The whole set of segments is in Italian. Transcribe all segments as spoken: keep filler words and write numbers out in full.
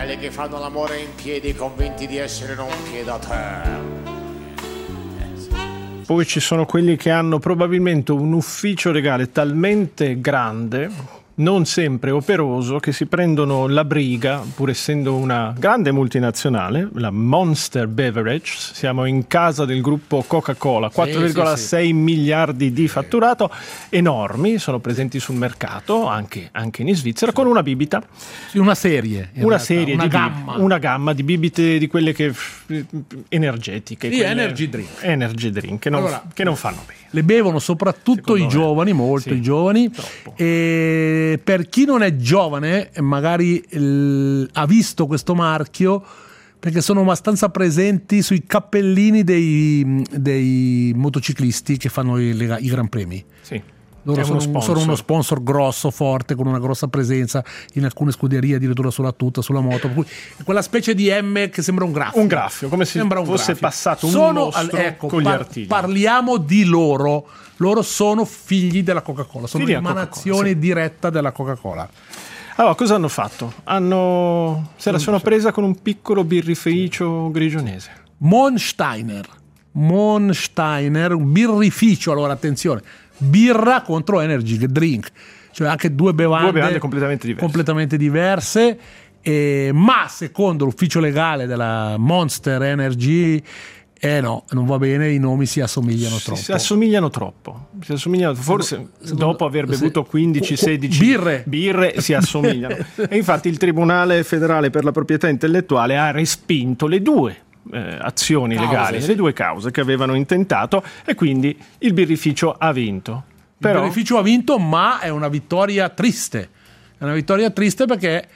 quelli che fanno l'amore in piedi convinti di essere non piedi a terra. Poi ci sono quelli che hanno probabilmente un ufficio legale talmente grande, non sempre operoso, che si prendono la briga, pur essendo una grande multinazionale, la Monster Beverage, siamo in casa del gruppo Coca-Cola, quattro virgola sei sì, sì. miliardi di fatturato, enormi, sono presenti sul mercato, anche, anche in Svizzera, sì. con una bibita. Sì, una serie. Una serie, una di gamma. Bib- una gamma di bibite di quelle che energetiche. Sì, quelle, energy drink. Energy drink, che non, allora, che non fanno bene. Le bevono soprattutto Secondo i me. giovani, molto sì, i giovani. Troppo. E per chi non è giovane, magari il, ha visto questo marchio perché sono abbastanza presenti sui cappellini dei, dei motociclisti che fanno i, i Gran Premi. Sì. Loro sono uno, sono uno sponsor grosso, forte, con una grossa presenza in alcune scuderie, addirittura sulla tuta, sulla moto. Per cui quella specie di M che sembra un graffio. Un graffio, come se fosse graffio. passato un sono, mostro ecco, con gli par- artigli. Parliamo di loro. Loro sono figli della Coca-Cola, sono un'emanazione sì. diretta della Coca-Cola. Allora, cosa hanno fatto? Hanno se la sono presa con un piccolo birrificio grigionese. Monsteiner. Monsteiner, un birrificio, allora attenzione. Birra contro energy drink, cioè anche due bevande, due bevande completamente diverse, completamente diverse eh, ma secondo l'ufficio legale della Monster Energy eh no, non va bene, i nomi si assomigliano troppo. Si assomigliano troppo, si assomigliano, forse secondo, dopo aver bevuto quindici sedici birre, birre si assomigliano. E infatti il Tribunale Federale per la Proprietà Intellettuale ha respinto le due Eh, azioni cause, legali, sì. le due cause che avevano intentato, e quindi il birrificio ha vinto. Però... Il birrificio ha vinto, ma è una vittoria triste. È una vittoria triste perché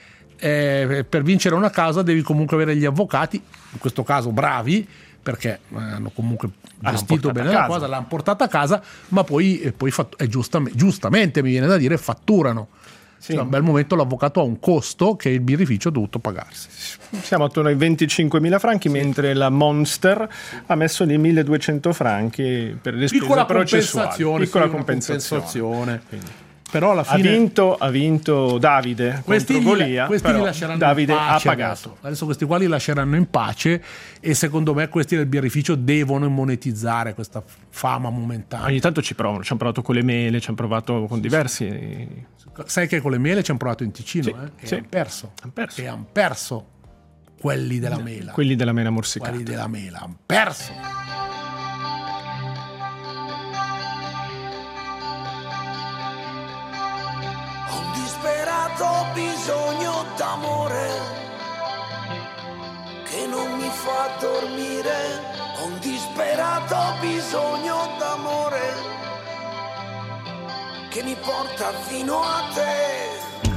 eh, per vincere una causa devi comunque avere gli avvocati, in questo caso bravi, perché hanno comunque gestito bene la cosa, l'hanno portata a casa, ma poi, e poi fatt- è giustamente, giustamente mi viene da dire, fatturano. Sì. Cioè, a un bel momento l'avvocato ha un costo che il birrificio ha dovuto pagarsi. Siamo attorno ai venticinquemila franchi, sì. mentre la Monster ha messo lì milleduecento franchi per le spese piccola processuali. Compensazione, Piccola sì, compensazione. compensazione. Quindi. Però alla fine ha vinto, ha vinto Davide questi contro li, Golia, questi li lasceranno Davide in pace ha pagato. Adesso. adesso questi qua li lasceranno in pace, e secondo me questi del birrificio devono monetizzare questa fama momentanea. Ogni tanto ci provano, ci hanno provato con le mele, ci hanno provato con diversi. Sai che con le mele ci hanno provato in Ticino, sì, eh? E sì. hanno perso. Han perso. E hanno perso quelli della mela. Quelli della mela morsicata. Quelli della mela hanno perso. Ho bisogno d'amore che non mi fa dormire, ho un disperato bisogno d'amore che mi porta fino a te.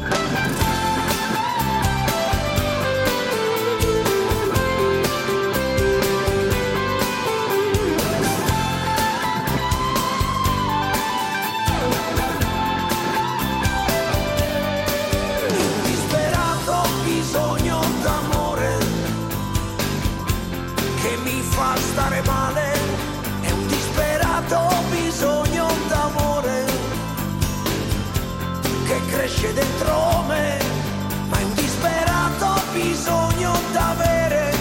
Stare male, è un disperato bisogno d'amore che cresce dentro me, ma è un disperato bisogno d'avere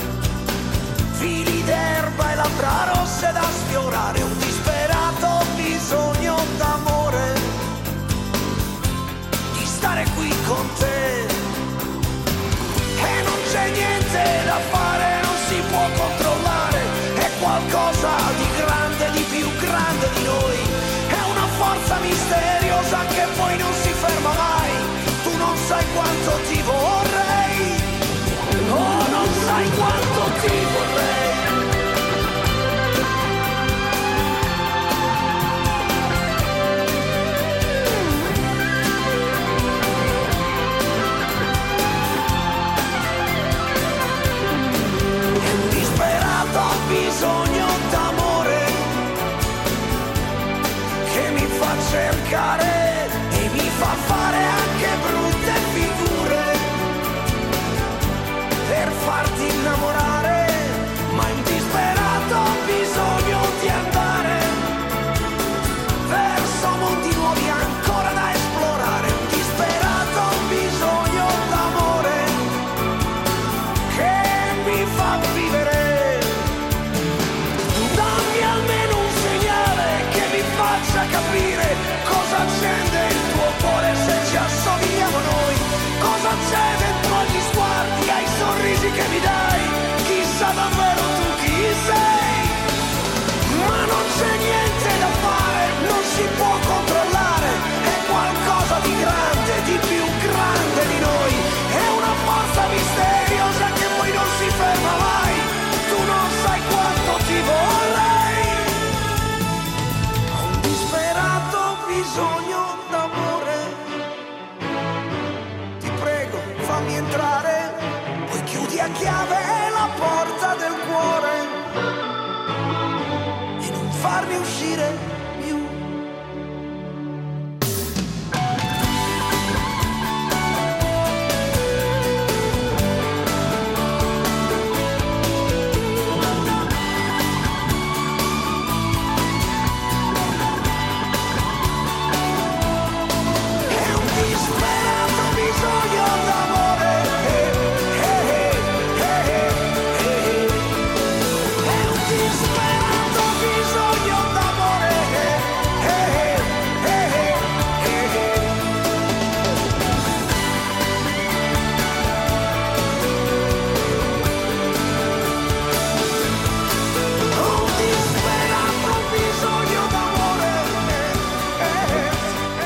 fili d'erba e labbra rosse da sfiorare, un disperato bisogno d'amore, di stare qui con te, e non c'è niente da fare, non si può controllare, è qualcosa di grande, di più grande di noi, è una forza misteriosa che poi non si ferma mai, tu non sai quanto ti vorrei, oh non sai quanto ti vorrei. Bisogno d'amore che mi fa cercare e mi fa fare anche brutte figure per farti innamorare, ma è un disperato bisogno di andare verso mondi nuovi ancora da esplorare, un disperato bisogno d'amore chiave e la porta del cuore e non farmi uscire più. È un disperato bisogno d'amore, eh, eh, eh, eh, eh, eh. È un disperato bisogno d'amore, eh, eh, eh, eh, eh. Un disperato bisogno d'amore, eh, eh, eh.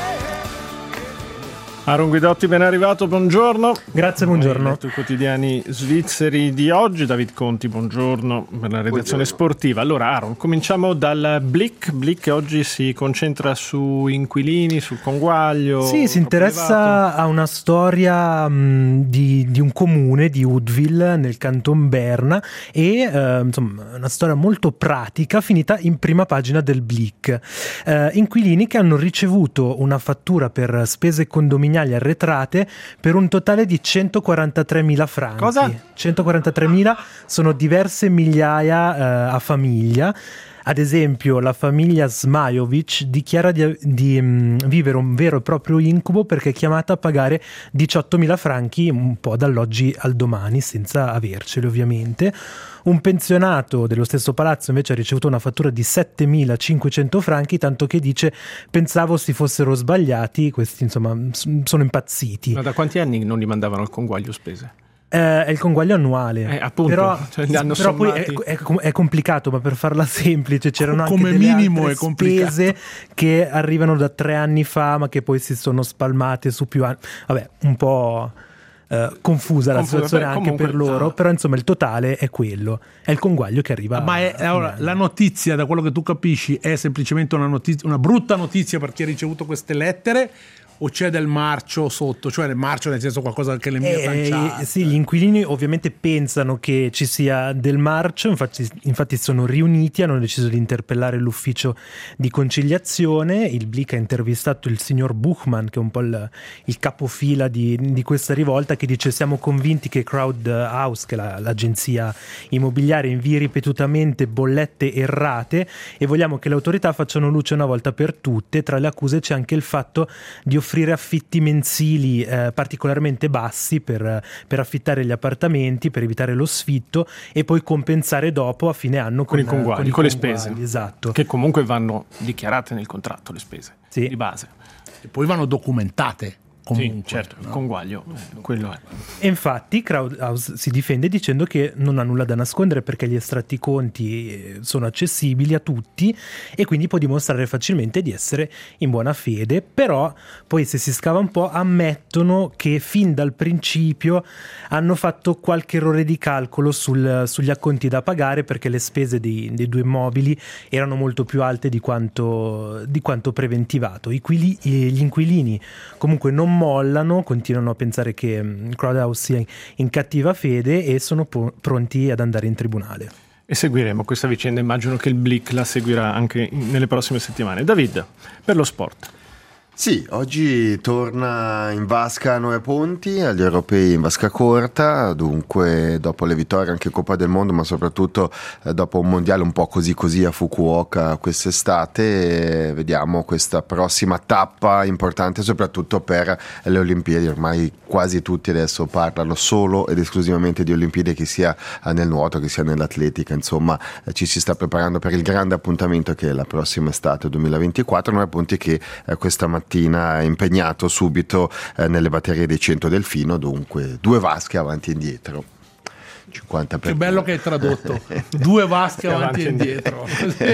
Aaron Guidotti, ben arrivato, buongiorno. Grazie, buongiorno. Hai letto i quotidiani svizzeri di oggi. David Conti, buongiorno per la redazione Buongiorno. sportiva. Allora Aaron, cominciamo dal Blick. Blick che oggi si concentra su inquilini, sul conguaglio. Sì, si troppo interessa elevato. a una storia mh, di, di un comune di Woodville nel canton Berna e eh, insomma una storia molto pratica finita in prima pagina del Blick. Eh, inquilini che hanno ricevuto una fattura per spese condominiali arretrate per un totale di centoquarantatremila franchi. Cosa? centoquarantatremila sono diverse migliaia eh, a famiglia. Ad esempio, la famiglia Zmajovic dichiara di, di mh, vivere un vero e proprio incubo perché è chiamata a pagare diciottomila franchi un po' dall'oggi al domani, senza averceli ovviamente. Un pensionato dello stesso palazzo invece ha ricevuto una fattura di settemilacinquecento franchi, tanto che dice: pensavo si fossero sbagliati, questi insomma s- sono impazziti. Ma da quanti anni non li mandavano al conguaglio spese? Eh, è il conguaglio annuale, Eh, appunto, però, cioè li hanno però poi è, sommati. è, è complicato, ma per farla semplice c'erano anche Come delle minimo altre è complicato. spese che arrivano da tre anni fa ma che poi si sono spalmate su più anni. Vabbè, un po' eh, confusa la Confusa, situazione beh, anche comunque, per loro, ah. però insomma il totale è quello, è il conguaglio che arriva. Ma è, a fine allora, anno. la notizia, da quello che tu capisci, è semplicemente una, notizia, una brutta notizia per chi ha ricevuto queste lettere, o c'è del marcio sotto? Cioè del marcio nel senso qualcosa che le mie Eh, tanciate? sì, gli inquilini ovviamente pensano che ci sia del marcio, infatti, infatti sono riuniti, hanno deciso di interpellare l'ufficio di conciliazione. Il Blick ha intervistato il signor Buchmann, che è un po' il, il capofila di, di questa rivolta, che dice: siamo convinti che Crowd House, che è la, l'agenzia immobiliare, invii ripetutamente bollette errate e vogliamo che le autorità facciano luce una volta per tutte. Tra le accuse c'è anche il fatto di offrire affitti mensili eh, particolarmente bassi per, per affittare gli appartamenti, per evitare lo sfitto e poi compensare dopo a fine anno Con con, i conguagli, i con le conguagli, spese. esatto. Che comunque vanno dichiarate nel contratto, le spese Sì. di base. E poi vanno documentate comunque. Sì, certo, il conguaglio, eh, quello è. E infatti Crowdhouse si difende dicendo che non ha nulla da nascondere perché gli estratti conti eh, sono accessibili a tutti e quindi può dimostrare facilmente di essere in buona fede, però poi se si scava un po' ammettono che fin dal principio hanno fatto qualche errore di calcolo sul- sugli acconti da pagare perché le spese dei, dei due immobili erano molto più alte di quanto, di quanto preventivato. I quili- gli inquilini comunque non mollano, continuano a pensare che mm, Crowdhouse sia in cattiva fede e sono po- pronti ad andare in tribunale. E seguiremo questa vicenda, immagino che il Blick la seguirà anche nelle prossime settimane. David, per lo sport. Sì, oggi torna in vasca a Nove Ponti, agli europei in vasca corta, dunque dopo le vittorie anche in Coppa del Mondo, ma soprattutto eh, dopo un mondiale un po' così così a Fukuoka quest'estate, eh, vediamo questa prossima tappa importante soprattutto per le Olimpiadi. Ormai quasi tutti adesso parlano solo ed esclusivamente di Olimpiadi, che sia eh, nel nuoto, che sia nell'atletica, insomma eh, ci si sta preparando per il grande appuntamento che è la prossima estate duemilaventiquattro. Nove Ponti che eh, questa mattina mattina impegnato subito eh, nelle batterie dei cento Delfino, dunque due vasche avanti e indietro. cinquanta per Che bello che hai tradotto, due vasche avanti Avanti e e indietro.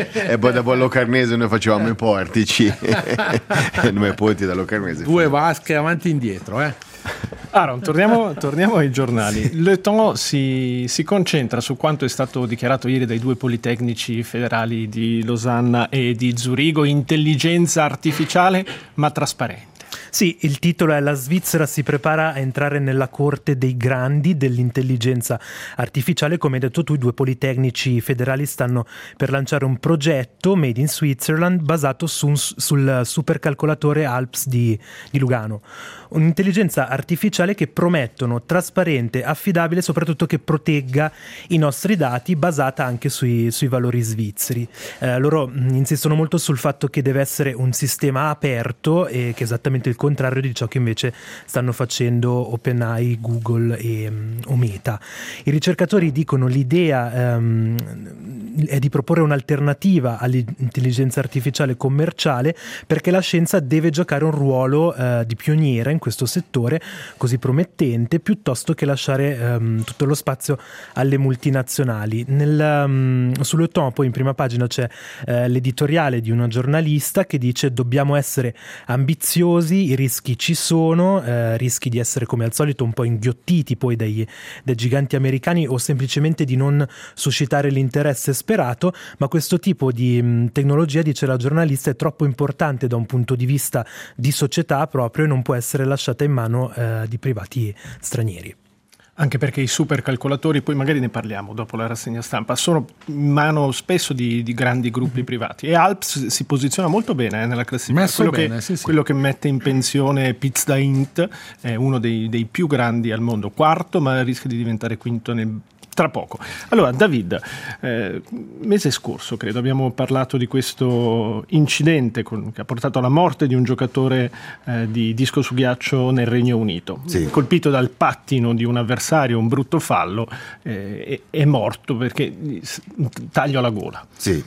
E poi da Bollo Carnese noi facevamo i portici e Nove Ponti da Locarnese. Due vasche avanti e indietro, eh. Aaron, torniamo, torniamo ai giornali. Le Temps si, si concentra su quanto è stato dichiarato ieri dai due politecnici federali di Losanna e di Zurigo: intelligenza artificiale ma trasparente. Sì, il titolo è: La Svizzera si prepara a entrare nella corte dei grandi dell'intelligenza artificiale. Come hai detto tu, i due politecnici federali stanno per lanciare un progetto made in Switzerland basato su un, sul supercalcolatore ALPS di, di Lugano. Un'intelligenza artificiale che promettono trasparente, affidabile e soprattutto che protegga i nostri dati, basata anche sui, sui valori svizzeri. Eh, loro insistono molto sul fatto che deve essere un sistema aperto, e che è esattamente il contrario di ciò che invece stanno facendo OpenAI, Google e um, Meta. I ricercatori dicono l'idea um, è di proporre un'alternativa all'intelligenza artificiale commerciale, perché la scienza deve giocare un ruolo uh, di pioniera in questo settore così promettente, piuttosto che lasciare um, tutto lo spazio alle multinazionali. Nel, um, sul Le Temps poi in prima pagina c'è uh, l'editoriale di una giornalista che dice: dobbiamo essere ambiziosi, i rischi ci sono, uh, rischi di essere come al solito un po' inghiottiti poi dai, dai giganti americani, o semplicemente di non suscitare l'interesse sperato, ma questo tipo di mh, tecnologia, dice la giornalista, è troppo importante da un punto di vista di società proprio, e non può essere lasciata in mano eh, di privati stranieri. Anche perché i supercalcolatori, poi magari ne parliamo dopo la rassegna stampa, sono in mano spesso di, di grandi gruppi privati, e Alps si posiziona molto bene eh, nella classifica. Messo quello, bene, che, sì, sì. quello che mette in pensione Pizda Int è uno dei, dei più grandi al mondo, quarto, ma rischia di diventare quinto nel tra poco. Allora, David, eh, mese scorso credo abbiamo parlato di questo incidente con, che ha portato alla morte di un giocatore eh, di disco su ghiaccio nel Regno Unito, sì. colpito dal pattino di un avversario, un brutto fallo, eh, è, è morto perché un taglio alla gola. Sì.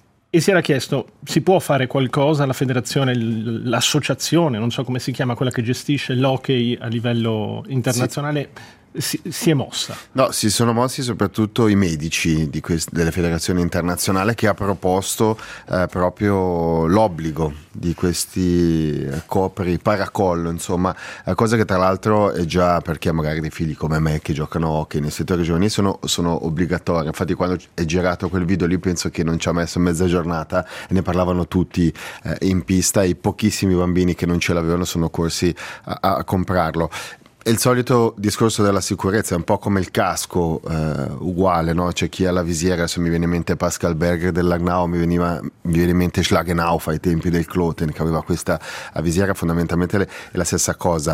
E si era chiesto: si può fare qualcosa? La federazione, l'associazione, non so come si chiama, quella che gestisce l'hockey a livello internazionale, sì. Si, si è mossa. No, si sono mossi soprattutto i medici di quest- della federazione internazionale, che ha proposto eh, proprio l'obbligo di questi copri paracollo, insomma, eh, cosa che tra l'altro è già, perché magari dei figli come me che giocano hockey nel settore giovanile sono, sono obbligatorie. Infatti quando è girato quel video lì penso che non ci ha messo mezza giornata e ne parlavano tutti eh, in pista, e i pochissimi bambini che non ce l'avevano sono corsi a, a comprarlo. È il solito discorso della sicurezza, è un po' come il casco, eh, uguale, no? C'è chi ha la visiera, adesso mi viene in mente Pascal Berger del Langnau, mi, veniva, mi viene in mente Schlagenauff ai tempi del Kloten, che aveva questa visiera, fondamentalmente è la stessa cosa.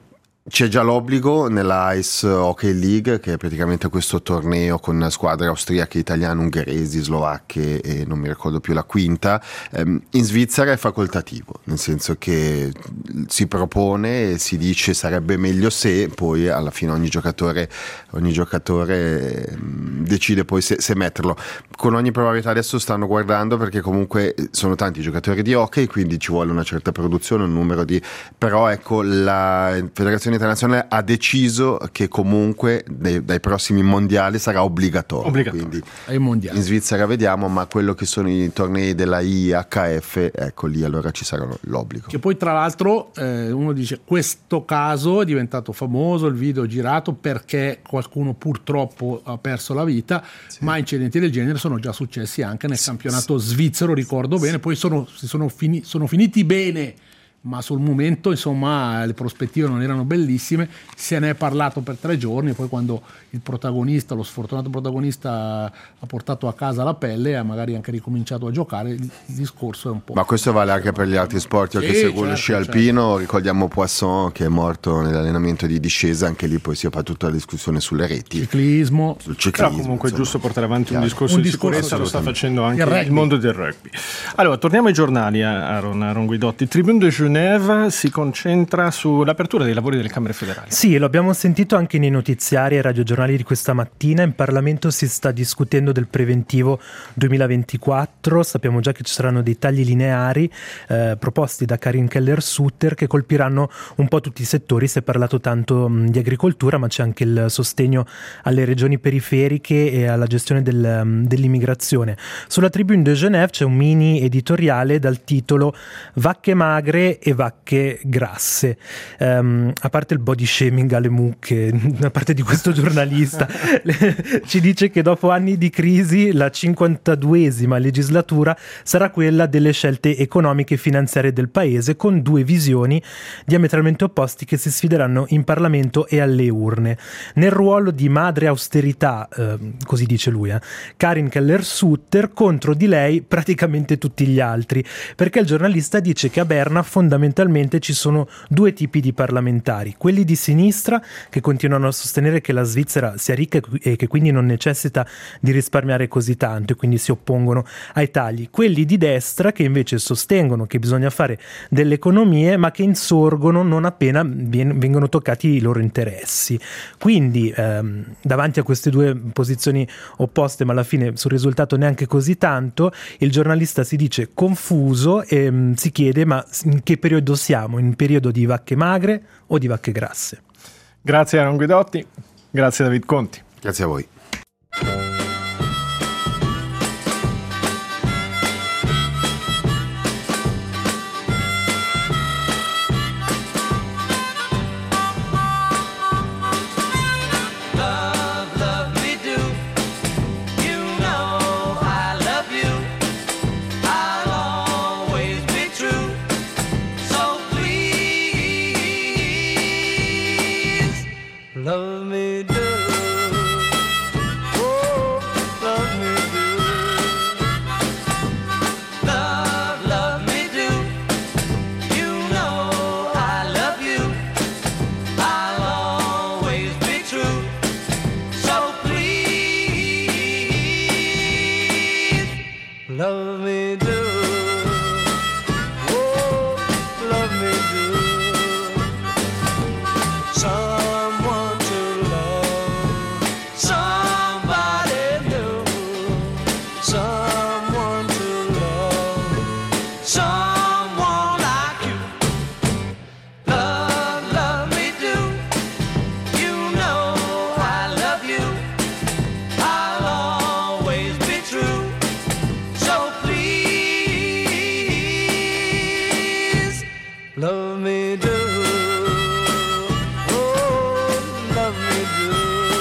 C'è già l'obbligo nella Ice Hockey League, che è praticamente questo torneo con squadre austriache, italiane, ungheresi, slovacche e non mi ricordo più la quinta. In Svizzera è facoltativo, nel senso che si propone e si dice sarebbe meglio se, poi alla fine ogni giocatore, ogni giocatore decide poi se, se metterlo. Con ogni probabilità adesso stanno guardando, perché comunque sono tanti giocatori di hockey, quindi ci vuole una certa produzione, un numero di... però ecco, la federazione internazionale ha deciso che comunque dai, dai prossimi mondiali sarà obbligatorio, obbligatorio. Quindi in Svizzera vediamo, ma quello che sono i tornei della I H F, ecco lì allora ci sarà l'obbligo. Che poi tra l'altro eh, uno dice: questo caso è diventato famoso, il video è girato perché qualcuno purtroppo ha perso la vita, sì. Ma incidenti del genere sono già successi anche nel sì, campionato sì. svizzero, ricordo sì. bene, poi sono, si sono, fini, sono finiti bene, ma sul momento insomma le prospettive non erano bellissime. Se ne è parlato per tre giorni, poi quando il protagonista, lo sfortunato protagonista, ha portato a casa la pelle e ha magari anche ricominciato a giocare, il discorso è un po'... Ma questo vale anche per gli altri sport. Io sì, che seguo certo, lo sci alpino, certo. Ricordiamo Poisson che è morto nell'allenamento di discesa, anche lì poi si fa tutta la discussione sulle reti, ciclismo, sul ciclismo. Però comunque insomma. È giusto portare avanti un discorso un di discorso sicurezza, lo sta facendo anche il, il mondo del rugby. Allora torniamo ai giornali, Aaron, Aaron Guidotti. Tribune de Genève si concentra sull'apertura dei lavori delle Camere federali. Sì, lo abbiamo sentito anche nei notiziari e radiogiornali di questa mattina. In Parlamento si sta discutendo del preventivo duemilaventiquattro. Sappiamo già che ci saranno dei tagli lineari eh, proposti da Karin Keller-Sutter, che colpiranno un po' tutti i settori. Si è parlato tanto mh, di agricoltura, ma c'è anche il sostegno alle regioni periferiche e alla gestione del, um, dell'immigrazione. Sulla Tribune de Genève c'è un mini editoriale dal titolo "Vacche magre e vacche grasse. Um, a parte il body shaming alle mucche, da parte di questo giornalista, ci dice che dopo anni di crisi la cinquantaduesima legislatura sarà quella delle scelte economiche e finanziarie del paese, con due visioni diametralmente opposti che si sfideranno in Parlamento e alle urne. Nel ruolo di madre austerità, eh, così dice lui, eh, Karin Keller-Sutter, contro di lei praticamente tutti gli altri, perché il giornalista dice che a Berna fondamentalmente ci sono due tipi di parlamentari: quelli di sinistra, che continuano a sostenere che la Svizzera sia ricca e che quindi non necessita di risparmiare così tanto e quindi si oppongono ai tagli; quelli di destra, che invece sostengono che bisogna fare delle economie ma che insorgono non appena vengono toccati i loro interessi. Quindi ehm, davanti a queste due posizioni opposte, ma alla fine sul risultato neanche così tanto, il giornalista si dice confuso e mh, si chiede: ma in che periodo siamo? In periodo di vacche magre o di vacche grasse? Grazie Aaron Guidotti, grazie David Conti. Grazie a voi. Love me do, oh, love me do, love, love me do, you know I love you, I'll always be true, so please, love me do, oh, love me do, someone love me do, oh, love me do.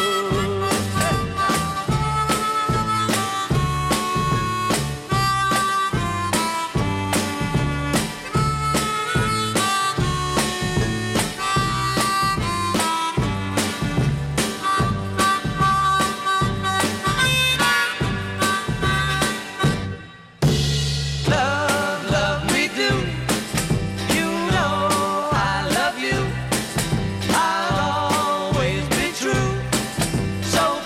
Love, love me do. You know I love you. I'll always be true. So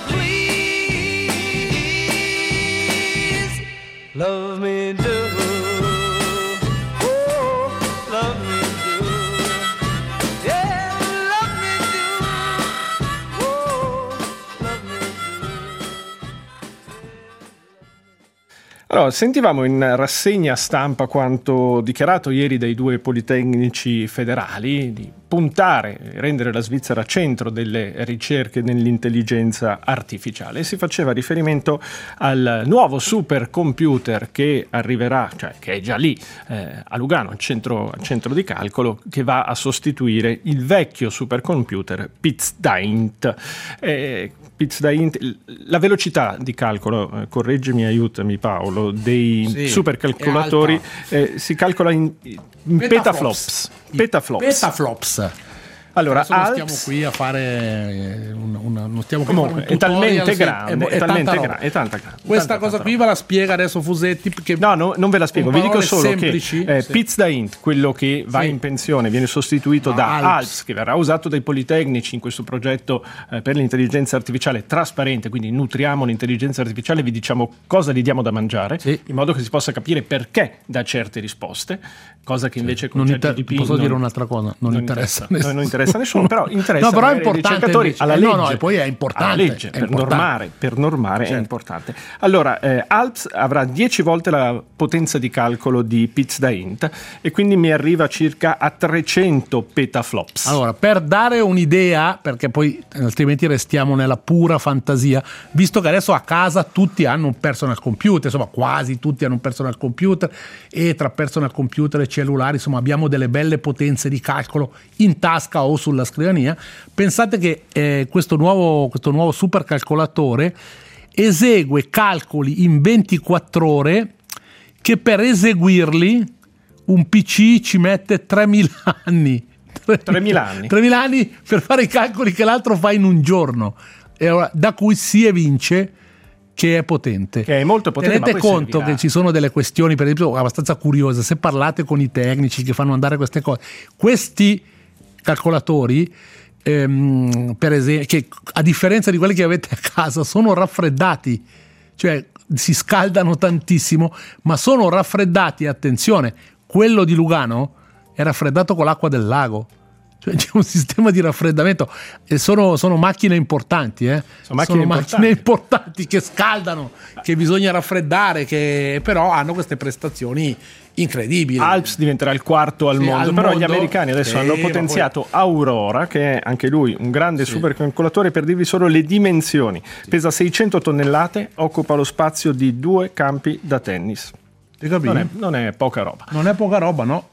please, love me do. Oh, love me do. Yeah, love me do. Oh, love me do. Allora, sentivamo in rassegna stampa quanto dichiarato ieri dai due politecnici federali di puntare e rendere la Svizzera centro delle ricerche nell'intelligenza artificiale. Si faceva riferimento al nuovo supercomputer che arriverà, cioè che è già lì eh, a Lugano, al centro, al centro di calcolo, che va a sostituire il vecchio supercomputer PizzDaint. Eh, PizzDaint, la velocità di calcolo, eh, correggimi, aiutami Paolo, dei Sì, supercalcolatori eh, si calcola in, in petaflops. Petaflops. Petaflops. Allora, Adesso non Alps, stiamo qui a fare una, una, non stiamo qui comunque, a fare un è talmente tutorial, grande, è, è, è talmente tanta gra- è tanta grande. Questa tanta, cosa tanta qui ve la spiega adesso Fusetti, perché No, no, non ve la spiego, con vi dico parole solo semplici, che eh, sì. PizzDaint, quello che va Sì. in pensione, viene sostituito No, da Alps. Alps, che verrà usato dai politecnici in questo progetto eh, per l'intelligenza artificiale trasparente, quindi nutriamo l'intelligenza artificiale, vi diciamo cosa gli diamo da mangiare, Sì. in modo che si possa capire perché dà certe risposte, cosa che invece con non inter- ChatGPT posso non- dire un'altra cosa, non, interessa, non, non interessa a nessuno, però interessa No, però è magari ai importante ricercatori, invece. alla Eh, legge, no, no, e poi è importante, alla legge, è per importante. normare, per normare Certo. è importante. Allora, eh, Alps avrà dieci volte la potenza di calcolo di PizzDaint e quindi mi arriva circa a trecento petaflops. Allora, per dare un'idea, perché poi altrimenti restiamo nella pura fantasia, visto che adesso a casa tutti hanno un personal computer, insomma quasi tutti hanno un personal computer, e tra personal computer e cellulari, insomma abbiamo delle belle potenze di calcolo in tasca o sulla scrivania. Pensate che eh, questo nuovo, questo nuovo supercalcolatore esegue calcoli in ventiquattro ore che per eseguirli un P C ci mette tremila anni. tremila anni. tremila anni per fare i calcoli che l'altro fa in un giorno, e ora, da cui si evince che è potente. Che è molto potente. Tenete ma poi conto servirà. che ci sono delle questioni, per esempio, abbastanza curiose. Se parlate con i tecnici che fanno andare queste cose, questi calcolatori, ehm, per esempio, che a differenza di quelli che avete a casa, sono raffreddati, cioè si scaldano tantissimo, ma sono raffreddati, attenzione, quello di Lugano è raffreddato con l'acqua del lago. Cioè c'è un sistema di raffreddamento e sono, sono macchine importanti, eh? Sono macchine, sono importanti. macchine importanti che scaldano, che bisogna raffreddare, che però hanno queste prestazioni incredibili. Alps diventerà il quarto al Sì, mondo, al però mondo. gli americani adesso Sì, hanno ma potenziato Aurora, che è anche lui un grande Sì. supercalcolatore. Per dirvi solo le dimensioni, pesa seicento tonnellate, occupa lo spazio di due campi da tennis. Ti capisci? Non è, non è poca roba. Non è poca roba, no?